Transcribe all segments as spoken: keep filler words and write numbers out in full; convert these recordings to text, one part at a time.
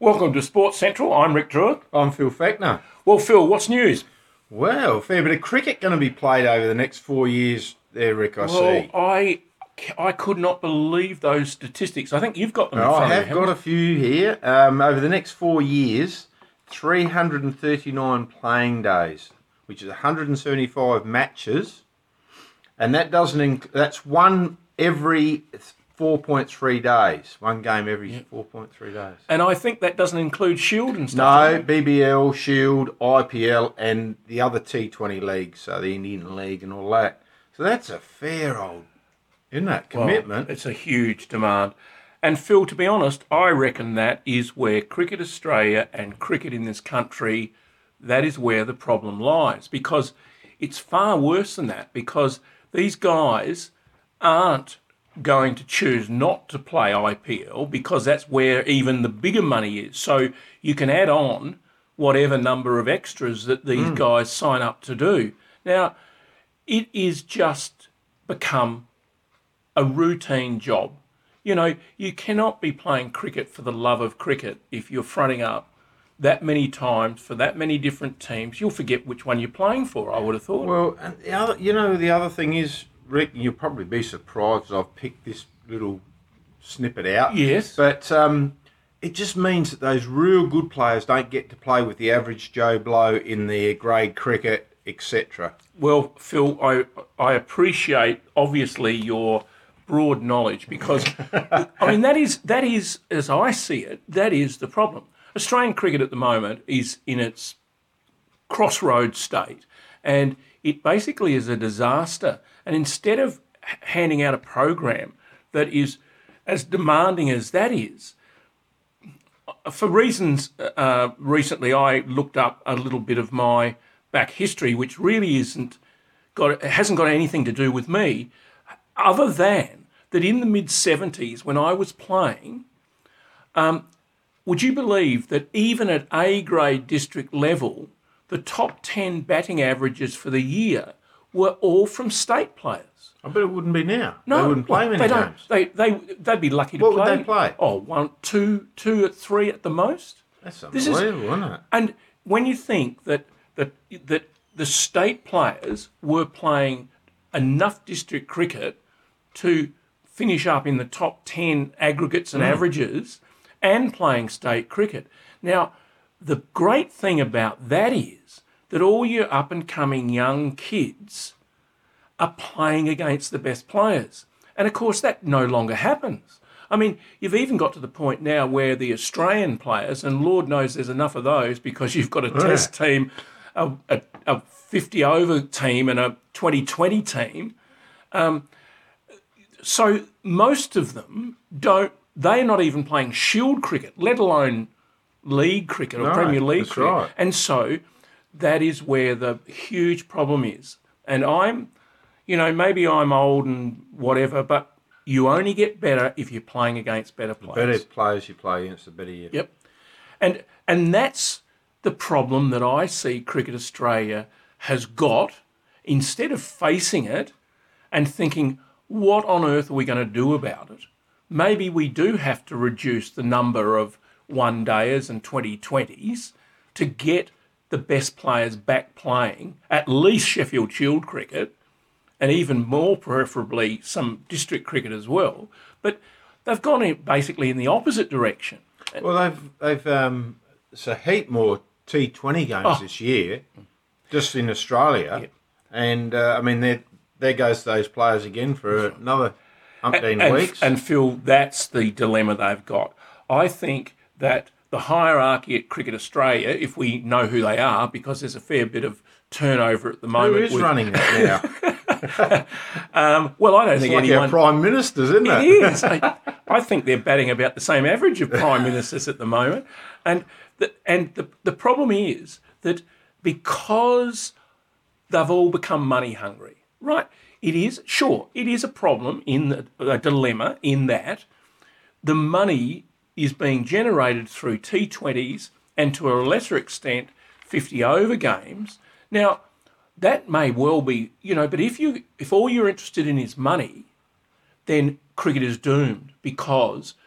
Welcome to Sports Central. I'm Rick Druitt. I'm Phil Fackner. Well, Phil, what's news? Well, a fair bit of cricket going to be played over the next four years there, Rick, I well, see. I, I could not believe those statistics. I think you've got them in Oh, front I of you. have got a few here. Um, over the next four years, three hundred thirty-nine playing days, which is one hundred seventy-five matches, and that doesn't inc- that's one every four point three days. One game every yeah. four point three days. And I think that doesn't include Shield and stuff. No, B B L, Shield, I P L, and the other T twenty leagues, so the Indian League and all that. So that's a fair old, isn't it, commitment? Well, it's a huge demand. And Phil, to be honest, I reckon that is where Cricket Australia and cricket in this country, that is where the problem lies. Because it's far worse than that, because these guys aren't going to choose not to play I P L because that's where even the bigger money is. So you can add on whatever number of extras that these mm. guys sign up to do. Now, it is just become a routine job. You know, you cannot be playing cricket for the love of cricket if you're fronting up that many times for that many different teams. You'll forget which one you're playing for, I would have thought. Well, and the other, you know, the other thing is, Rick, you'll probably be surprised I've picked this little snippet out. Yes. But um, it just means that those real good players don't get to play with the average Joe Blow in their grade cricket, et cetera. Well, Phil, I I appreciate, obviously, your broad knowledge because, I mean, that is, that is, as I see it, that is the problem. Australian cricket at the moment is in its crossroads state, and it basically is a disaster. And instead of handing out a program that is as demanding as that is, for reasons uh, recently I looked up a little bit of my back history, which really isn't got hasn't got anything to do with me, other than that in the mid seventies when I was playing, um, would you believe that even at A grade district level, the top ten batting averages for the year were all from state players? I bet it wouldn't be now. No, they wouldn't play well, many they don't. games. They they they'd be lucky to what play. What would they play? Oh, one, two, two at three at the most. That's This unbelievable, is, isn't it? And when you think that that that the state players were playing enough district cricket to finish up in the top ten aggregates and mm. averages, and playing state cricket. Now, the great thing about that is that all your up-and-coming young kids are playing against the best players. And, of course, that no longer happens. I mean, you've even got to the point now where the Australian players, and Lord knows there's enough of those because you've got a yeah. test team, a, a, a fifty-over team and a twenty twenty team. Um, so most of them don't, they're not even playing Shield cricket, let alone League cricket or no, Premier League that's cricket. Right. And so that is where the huge problem is. And I'm, you know, maybe I'm old and whatever, but you only get better if you're playing against better players. The better players you play against, the better you Yep. And and that's the problem that I see Cricket Australia has got. Instead of facing it and thinking, what on earth are we going to do about it? Maybe we do have to reduce the number of one-dayers and twenty twenties to get the best players back playing, at least Sheffield Shield cricket, and even more preferably some district cricket as well. But they've gone in basically in the opposite direction. Well, they've they've um, it's a heap more T twenty games oh. this year, just in Australia, yep. and uh, I mean there there goes those players again for another umpteen and, weeks. And Phil, that's the dilemma they've got. I think that the hierarchy at Cricket Australia, if we know who they are, because there's a fair bit of turnover at the moment. Who is with, running that now? um, well, I don't it's think like anyone. Our prime ministers, isn't it? It is. I, I think they're batting about the same average of prime ministers at the moment, and the, and the the problem is that because they've all become money hungry, right? It is sure it is a problem in the, a dilemma in that the money is being generated through T twenties and to a lesser extent fifty over games. Now, that may well be, you know, but if you if all you're interested in is money, then cricket is doomed because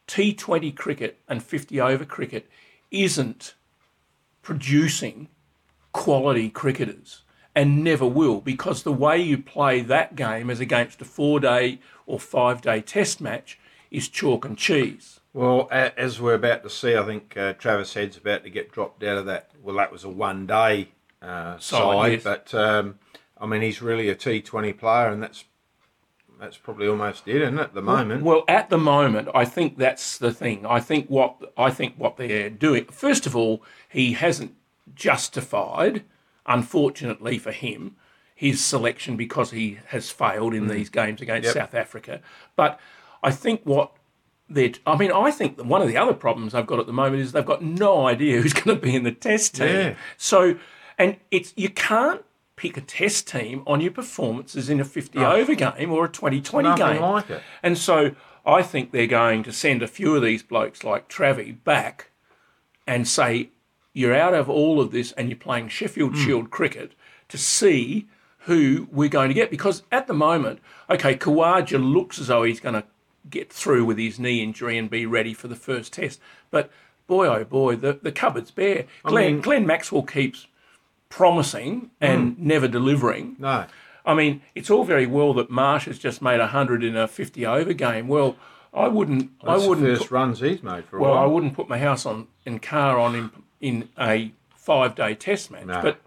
T twenty cricket and fifty over cricket isn't producing quality cricketers and never will, because the way you play that game as against a four-day or five-day test match is chalk and cheese. Well, a- as we're about to see, I think uh, Travis Head's about to get dropped out of that. Well, that was a one-day uh, Side, side, yes. but um, I mean, he's really a T twenty player, and that's that's probably almost it, isn't it, at the moment? Well, at the moment, I think that's the thing. I think what I think what they're doing. First of all, he hasn't justified, unfortunately for him, his selection because he has failed in mm. these games against Yep. South Africa. But I think what they're. I mean, I think that one of the other problems they've got at the moment is they've got no idea who's going to be in the test team. Yeah. So, and it's you can't pick a test team on your performances in a fifty over game or a twenty twenty Nothing game. like it. And so I think they're going to send a few of these blokes like Travie back and say, you're out of all of this and you're playing Sheffield Mm. Shield cricket to see who we're going to get. Because at the moment, okay, Kawaja looks as though he's going to get through with his knee injury and be ready for the first test. But boy, oh boy, the, the cupboard's bare. Glenn, mean- Glenn Maxwell keeps promising and never delivering. No. I mean, it's all very well that Marsh has just made one hundred in a fifty over game. Well, I wouldn't. That's I wouldn't. the first runs he's made for a well, while. I wouldn't put my house on in car on in, in a five day test match. No. But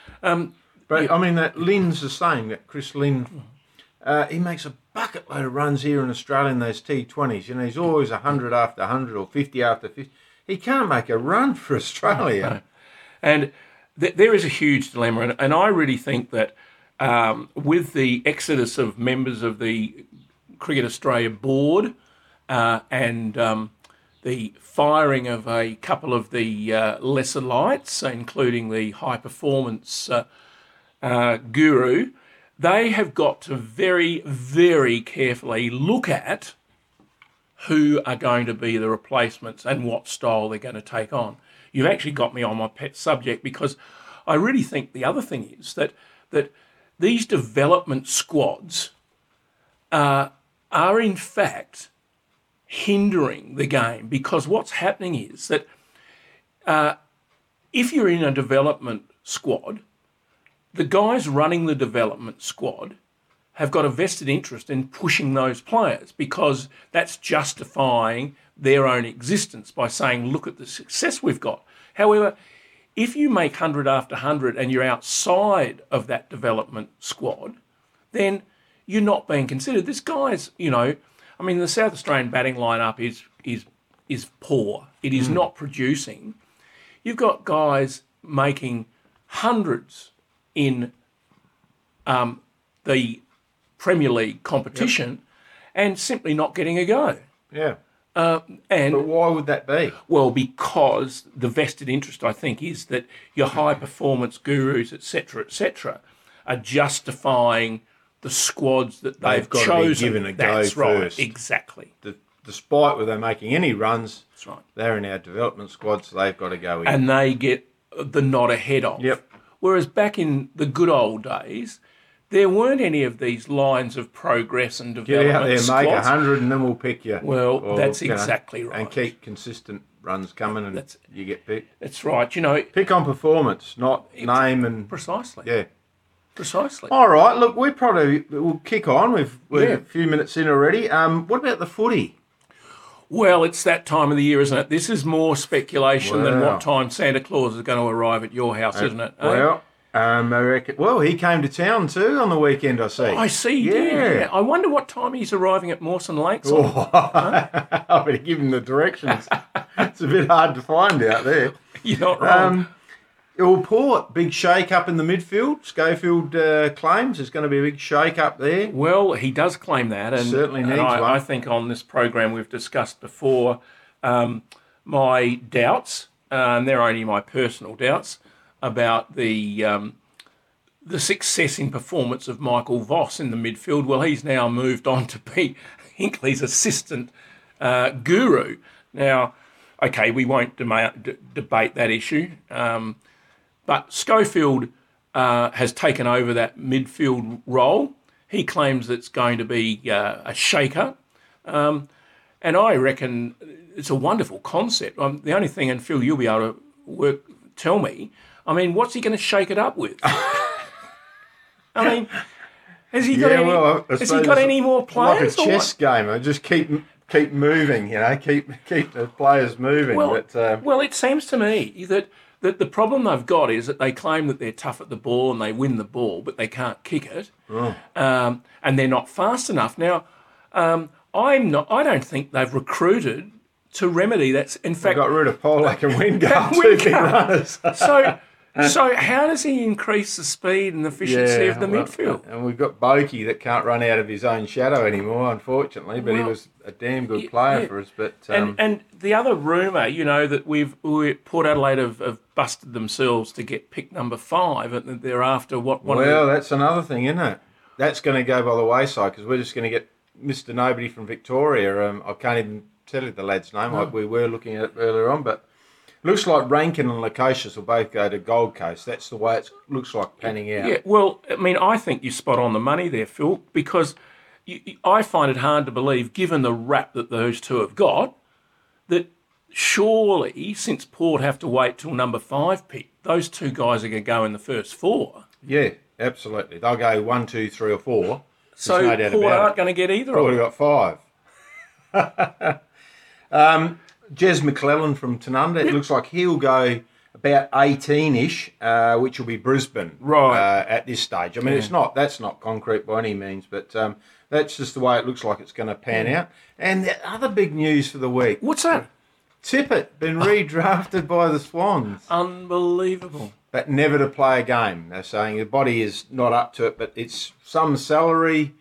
But I mean, that Lynn's the same. That Chris Lynn, uh, he makes a bucket load of runs here in Australia in those T twenties. You know, he's always one hundred after one hundred or fifty after fifty. He can't make a run for Australia. and th- there is a huge dilemma, and, and I really think that um, with the exodus of members of the Cricket Australia board uh, and um, the firing of a couple of the uh, lesser lights, including the high performance uh, uh, guru, they have got to very, very carefully look at who are going to be the replacements and what style they're going to take on. You've actually got me on my pet subject, because I really think the other thing is that that these development squads uh, are in fact hindering the game, because what's happening is that uh, if you're in a development squad, the guys running the development squad have got a vested interest in pushing those players, because that's justifying their own existence by saying, look at the success we've got. However, if you make one hundred after one hundred and you're outside of that development squad, then you're not being considered. This guy's, you know, I mean, the South Australian batting lineup is is is poor. It is mm. not producing. You've got guys making hundreds in um, the Premier League competition yep. and simply not getting a go. Yeah. Uh, and but why would that be? Well, because the vested interest, I think, is that your high performance gurus, et cetera, et cetera, are justifying the squads that they've, they've got chosen. To be given a That's go right, first. Exactly. The, despite whether they're making any runs, that's right. They're in our development squad, so they've got to go in. And they get the nod ahead of. Yep. Whereas back in the good old days, there weren't any of these lines of progress and development. Get out there, squads. make a hundred, and then we'll pick you. Well, or, that's you know, exactly right. And keep consistent runs coming, and that's, you get picked. That's right. You know, pick on performance, not it, name and precisely. Yeah, precisely. All right. Look, we probably we'll kick on. We've we're yeah. a few minutes in already. Um, what about the footy? Well, it's that time of the year, isn't it? This is more speculation wow. than what time Santa Claus is going to arrive at your house, uh, isn't it? Well. Eh? Um, I reckon, well, he came to town too on the weekend, I see. Oh, I see, yeah. yeah. I wonder what time he's arriving at Mawson Lakes. Oh, huh? I better give him the directions. It's a bit hard to find out there. You're not wrong. Um, well, Port, big shake-up in the midfield. Schofield uh, claims there's going to be a big shake-up there. Well, he does claim that. And, certainly needs and I, one. I think on this program we've discussed before um, my doubts, uh, and they're only my personal doubts, about the um, the success in performance of Michael Voss in the midfield. Well, he's now moved on to be Hinkley's assistant uh, guru. Now, okay, we won't dema- d- debate that issue, um, but Schofield uh, has taken over that midfield role. He claims it's going to be uh, a shaker. Um, and I reckon it's a wonderful concept. Um, the only thing, and Phil, you'll be able to work, tell me, I mean, what's he going to shake it up with? I mean, has he got Yeah, any? well, I has he suppose got it's any more Like a players? or chess game. I just keep keep moving, you know, keep keep the players moving. Well, but um, well, it seems to me that, that the problem they've got is that they claim that they're tough at the ball and they win the ball, but they can't kick it, oh, um, and they're not fast enough. Now, um, I'm not. I don't think they've recruited to remedy that. In I fact, got rid of Pollock and Wingard, And two big Wingard. runners. so so how does he increase the speed and efficiency of the well, midfield? And we've got Boki that can't run out of his own shadow anymore, unfortunately. But he Well, was a damn good y- player yeah. for us. But um, And and the other rumour, you know, that we've we, Port Adelaide have, have busted themselves to get pick number five, and that they're after what one well, of the, that's another thing, isn't it? That's going to go by the wayside because we're just going to get Mister Nobody from Victoria. Um, I can't even tell you the lad's name. No. Like we were looking at it earlier on, but looks like Rankin and Lukosius will both go to Gold Coast. That's the way it looks like panning out. Yeah, well, I mean, I think you're spot on the money there, Phil, because you, you- I find it hard to believe, given the rap that those two have got, that surely, since Port have to wait till number five pick, those two guys are going to go in the first four. Yeah, absolutely. They'll go one, two, three, or four. So There's no doubt Port about aren't it. going to get either Port of have them. got five. um, Jez McClellan from Tanunda. It looks like he'll go about eighteen-ish, uh, which will be Brisbane. Right. Uh, at this stage. I mean, it's not that's not concrete by any means, but um, that's just the way it looks like it's going to pan out. And the other big news for the week: What's that? Tippett been redrafted by the Swans, Unbelievable. but never to play a game. They're saying the body is not up to it, but it's some salary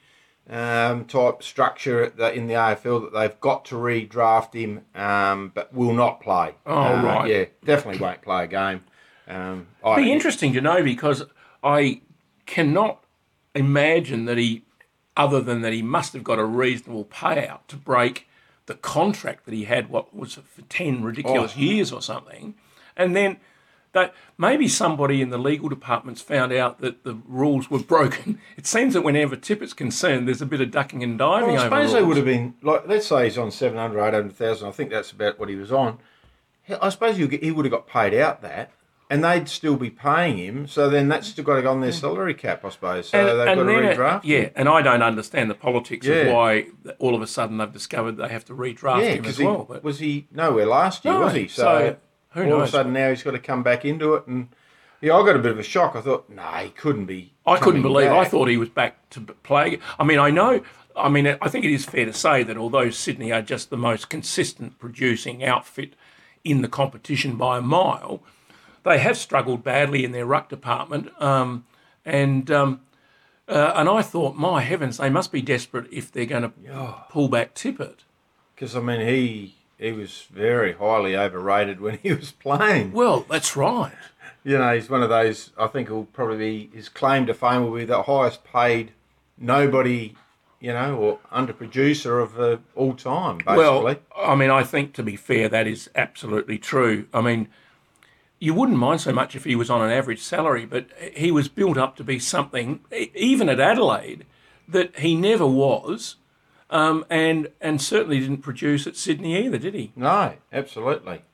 um, type structure at the, in the A F L that they've got to redraft him, um, but will not play. Oh, Uh, right. Yeah, definitely won't play a game. Um, I, It'd be interesting to know because I cannot imagine that he, other than that he must have got a reasonable payout to break the contract that he had, what was it, for ten ridiculous Oh. years or something. And then that maybe somebody in the legal departments found out that the rules were broken. It seems that whenever Tippett's concerned, there's a bit of ducking and diving Well, I over suppose they rules. would have been like, let's say he's on seven hundred, eight hundred thousand. I think that's about what he was on. He- I suppose he'll get, he would have got paid out that, and they'd still be paying him. So then that's still got to go on their salary cap, I suppose. So they've got to then it- redraft. yeah, him. and I don't understand the politics Yeah. of why all of a sudden they've discovered they have to redraft yeah, him because as he well. But was he nowhere last year, No, was he? so who all knows? of a sudden now he's got to come back into it, and yeah, I got a bit of a shock. I thought, no, nah, he couldn't be. I couldn't coming believe. I back. thought he was back to play. I mean, I know. I mean, I think it is fair to say that although Sydney are just the most consistent producing outfit in the competition by a mile, they have struggled badly in their ruck department. Um, and um, uh, and I thought, my heavens, they must be desperate if they're going to pull back Tippett. because I mean he he was very highly overrated when he was playing. Well, that's right. You know, he's one of those. I think he'll probably be his claim to fame will be the highest paid nobody, you know, or underproducer of uh, all time. Basically, Well, I mean, I think to be fair, that is absolutely true. I mean, you wouldn't mind so much if he was on an average salary, but he was built up to be something, e- even at Adelaide, that he never was, um, and and certainly didn't produce at Sydney either, did he? no, absolutely.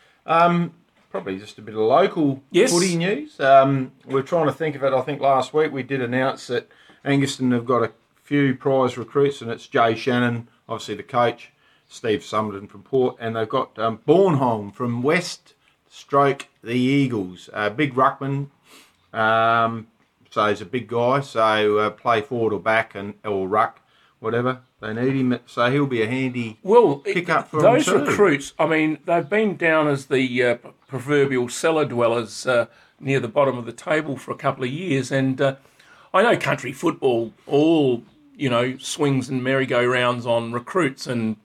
Um, probably just a bit of local Yes. footy news. Um, we're trying to think of it. I think last week we did announce that Anguston have got a few prize recruits, and it's Jay Shannon, obviously the coach, Steve Summerton from Port, and they've got um, Bornholm from West Stroke the Eagles, a big ruckman. Um, so he's a big guy. So uh, play forward or back and or ruck, whatever they need him. So he'll be a handy. Well, Pick up for those him too. recruits, I mean, they've been down as the uh, proverbial cellar dwellers uh, near the bottom of the table for a couple of years. And uh, I know country football all, you know, swings and merry-go-rounds on recruits and,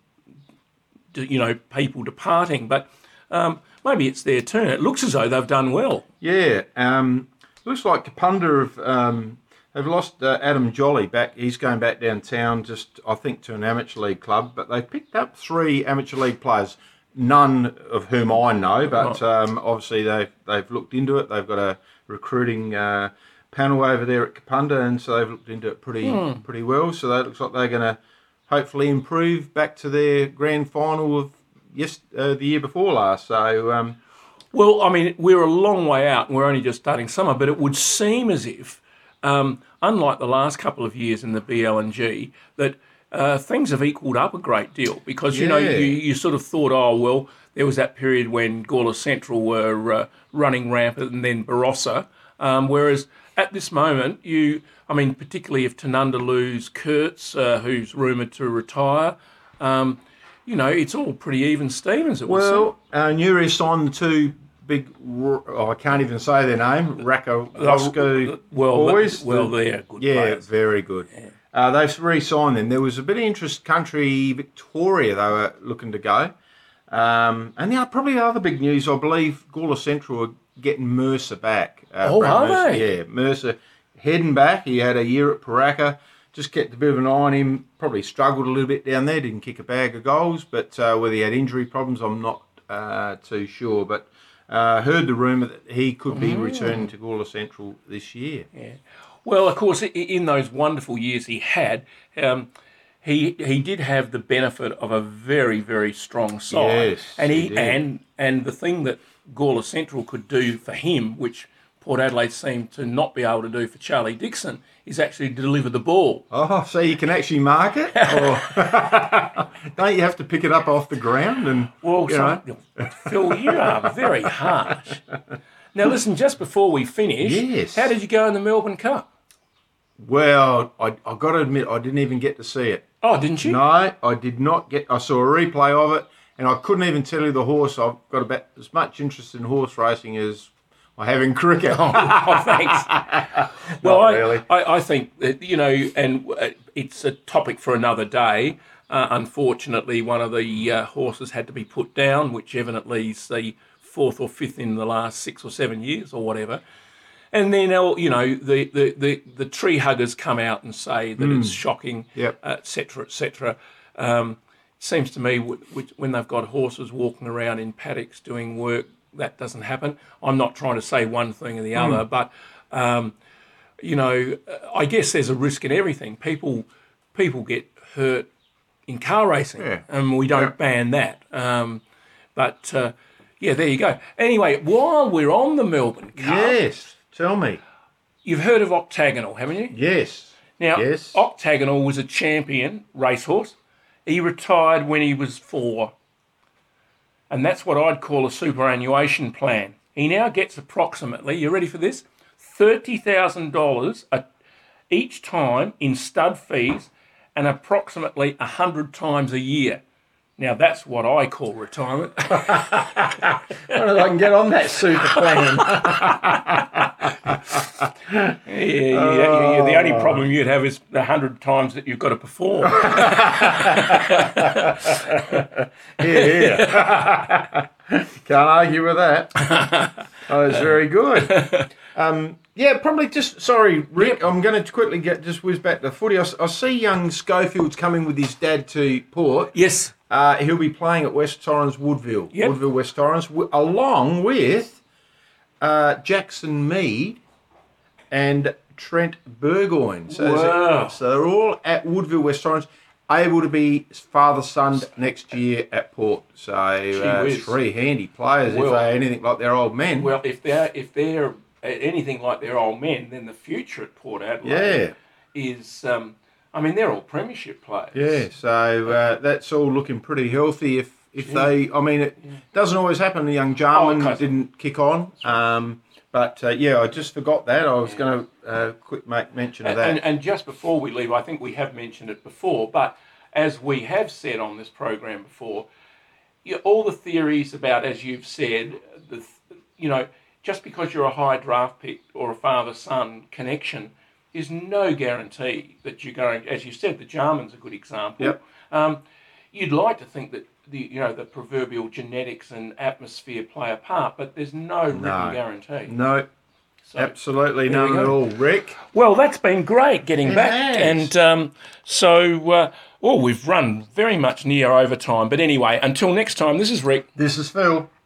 you know, people departing. But um, maybe it's their turn. It looks as though they've done well. Yeah, um, looks like Kapunda have um, have lost uh, Adam Jolly back. He's going back downtown, just I think to an amateur league club. But they picked up three amateur league players, none of whom I know. But um, obviously they've they've looked into it. They've got a recruiting uh, panel over there at Kapunda, and so they've looked into it pretty pretty well. So that looks like they're going to hopefully improve back to their grand final of yes uh, the year before last. So um, Well, I mean, we're a long way out and we're only just starting summer, but it would seem as if, um, unlike the last couple of years in the B L N G, that uh, things have equalled up a great deal because, you know, Yeah. you, you sort of thought, oh, well, there was that period when Gawler Central were uh, running rampant and then Barossa, um, whereas at this moment, you, I mean, particularly if Tanunda lose Kurtz, uh, who's rumoured to retire, um, you know, it's all pretty even Stevens, it would seem. well, uh, Newry signed the two big. Oh, I can't even say their name. Raka Roscoe well, boys. well, the- they're good yeah, players. very good. Uh, they've re-signed them. There was a bit of interest. Country Victoria, they were looking to go. Um, and the probably the other big news, I believe, Gawler Central are getting Mercer back. Uh, Oh, Brad are Mercer, they? Yeah, Mercer heading back. He had a year at Paraka. Just kept a bit of an eye on him. Probably struggled a little bit down there. Didn't kick a bag of goals, but uh, whether he had injury problems, I'm not uh, too sure. But uh, heard the rumour that he could be returning to Gawler Central this year. Yeah. Well, of course, i- in those wonderful years he had, um, he he did have the benefit of a very very strong side, Yes, and he, he did. and and the thing that Gawler Central could do for him, which Port Adelaide seemed to not be able to do for Charlie Dixon, is actually deliver the ball. Oh, so you can actually mark it? Or don't you have to pick it up off the ground? And Well, you know? some, Phil, you are very harsh. Now, listen, just before we finish, Yes. how did you go in the Melbourne Cup? Well, I I got to admit, I didn't even get to see it. Oh, didn't you? No, I did not get. I saw a replay of it, and I couldn't even tell you the horse. I've got about as much interest in horse racing as I have in cricket. Oh, thanks. Well, I, really. I, I think that, you know, and uh, it's a topic for another day. Uh, unfortunately, one of the uh, horses had to be put down, which evidently is the fourth or fifth in the last six or seven years or whatever. And then, uh, you know, the, the, the, the tree huggers come out and say that it's shocking, Yep. et cetera, et cetera. Um, seems to me w- w- when they've got horses walking around in paddocks doing work, that doesn't happen. I'm not trying to say one thing or the other, but, um, you know, I guess there's a risk in everything. People people get hurt in car racing, Yeah. and we don't Yeah. ban that. Um, but, uh, yeah, there you go. Anyway, while we're on the Melbourne Cup, Yes, tell me. you've heard of Octagonal, haven't you? Yes. Now, Yes. Octagonal was a champion racehorse. He retired when he was four. And that's what I'd call a superannuation plan. He now gets approximately, you ready for this? thirty thousand dollars a, each time in stud fees and approximately one hundred times a year. Now, that's what I call retirement. I don't know if I can get on that super plan. Yeah, yeah, yeah, yeah. The only problem you'd have is the hundred times that you've got to perform. Yeah, yeah. Can't argue with that. Oh, it's very good. Um, yeah, probably just, sorry, Rick, I'm going to quickly get just whiz back to footy. I, s- I see young Schofield's coming with his dad to Port. Yes. Uh, he'll be playing at West Torrens Woodville, Yep. Woodville West Torrens, w- along with uh, Jackson Mead and Trent Burgoyne. So, Wow. so they're all at Woodville West Torrens, able to be father-son next year at Port. So uh, whiz. three handy players if Well- they're anything like their old men. Well, if they're if they're anything like their old men, then the future at Port Adelaide is. Um, I mean, they're all premiership players. Yeah, so uh, that's all looking pretty healthy. If if they, I mean, it doesn't always happen. The young Jarman Oh, okay. didn't kick on, um, but uh, yeah, I just forgot that. I was going to uh, quick make mention of And, that. and, and just before we leave, I think we have mentioned it before, but as we have said on this program before, you know, all the theories about, as you've said, the you know, just because you're a high draft pick or a father-son connection is no guarantee that you're going. As you said, the Jarman's a good example. Yep. Um, you'd like to think that the you know the proverbial genetics and atmosphere play a part, but there's no written No. guarantee. No, So, absolutely there we none at go. all, Rick. well, that's been great getting It back, has. and um, so uh, well, we've run very much near overtime. But anyway, until next time, this is Rick. This is Phil.